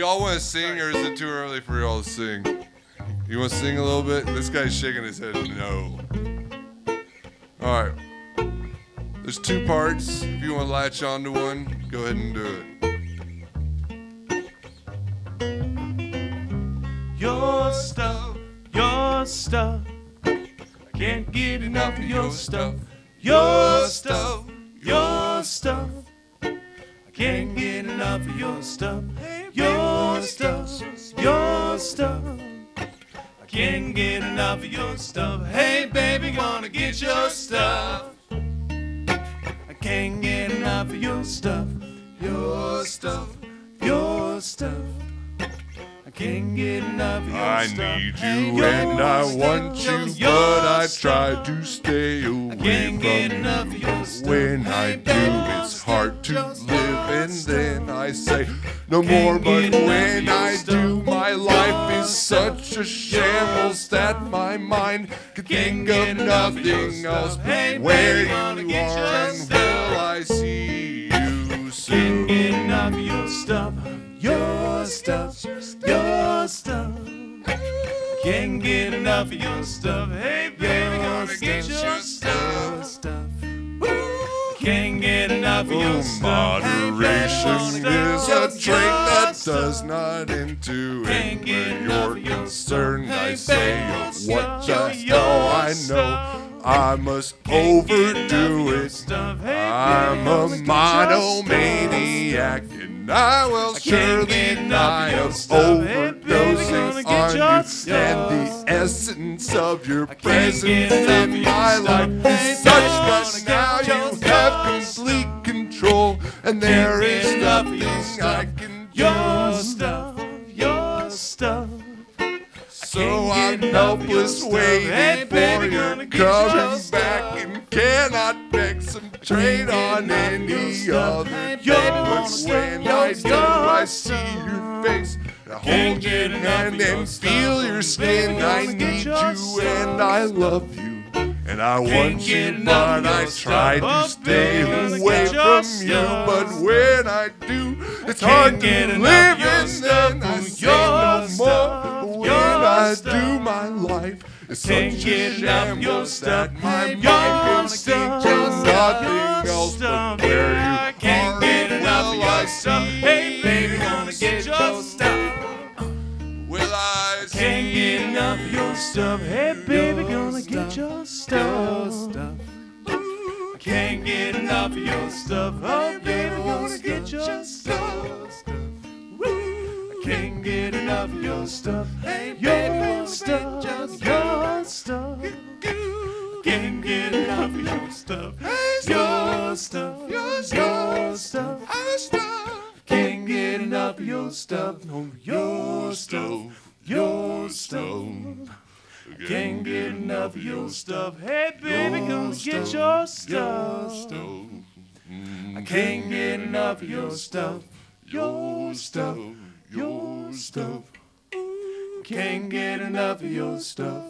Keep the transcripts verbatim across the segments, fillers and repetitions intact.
y'all want to sing, or is it too early for y'all to sing? You want to sing a little bit? This guy's shaking his head no. All right. There's two parts. If you want to latch onto one, go ahead and do it. Your stuff, your stuff. I can't get enough of your stuff. Your stuff, your stuff. I can't get enough of your stuff. Your stuff, your stuff. I can't get enough of your stuff. Hey baby, wanna get your stuff. I can't get enough of your stuff. Your stuff, your stuff. I can't get enough of your I stuff. need you Hey, and I your want stuff, you, your but I stuff. try to stay away I can't get from enough of you. your stuff. When I Hey, do, baby, it's hard to your live, stuff. and then I say no Can't more. But get enough when of your I stuff. do, my life Your is stuff. such a shambles that my mind can think get of enough of your nothing else stuff. but Hey, where baby, you wanna are, get your and stuff. will I see you Can't soon? get enough of your stuff. Your stuff, your stuff. Can't get enough of your stuff. Hey baby, gonna get your stuff. Can't get enough of your Oh, stuff. moderation Hey, is baby, a drink that stuff. does not into it. Can't get When enough you're of your concerned, stuff. I Hey, say, baby, oh, what stuff. just Your now I stuff. know I must Can't get enough of overdo your it. stuff. Hey, I'm baby, a gonna get your monomaniac, and I will I can't surely get enough die of your of stuff. Hey, baby, gonna overdosing get on your you. stuff. And the essence of your can't presence get enough in of your my stuff. life Hey, is such baby, that wanna now get your you stuff. have complete control, and there Can't is get enough of your nothing stuff. I can do. Your stuff, your stuff. So can't I'm get enough of your helpless stuff. waiting Hey, for baby, your gonna get your coming stuff. back, and cannot concentrate on enough of your any stuff. other Hey, day. baby, But wanna when get I your do, I stuff. see your face, I hold Can't your get enough hand of your and stuff. feel your skin. Baby, I gonna get need your you stuff. and I love you. And I Can't want get you, enough but of I your try stuff. to Oh, stay baby, gonna away get your from you. stuff. But when I do, it's Can't hard to get live, enough of your and stuff. then I Ooh, say your no stuff. more. But when Your I do, stuff. my life is Can't such get a enough of your shambles stuff. that my Your mind can stuff. think of Your nothing else stuff. but where you I can't are, get and enough of will I your stuff. see Hey, baby, you gonna get your soon? stuff. Will I see Can't get enough of your stuff. Hey, baby, gonna get your stuff. I can't get enough of your stuff. Oh, baby, gonna get your stuff. I can't get enough of your stuff. Hey, your stuff, your stuff. Can't get enough of your stuff. Your stuff, your stuff, your stuff. Can't get enough of your stuff. No, your stuff, your stuff. Can't get enough of your stuff. Hey, baby, gonna get your stuff. I can't get enough of your stuff. Your stuff, your stuff. Can't get enough of your stuff.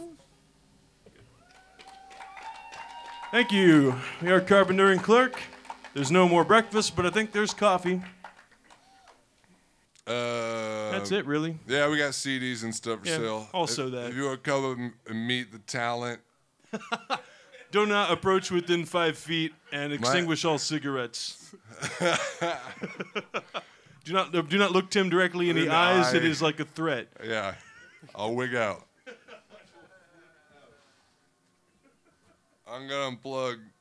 Thank you. We are Carpenter and Clerk. There's no more breakfast, but I think there's coffee. Uh, That's it, really. Yeah, we got C Ds and stuff for Yeah, sale. also if, that. If you want to come up and- and meet the talent, Do not approach within five feet and extinguish all cigarettes. do not do not look Tim directly in, In the, the eyes. eye. It is like a threat. yeah, I'll wig out. I'm gonna unplug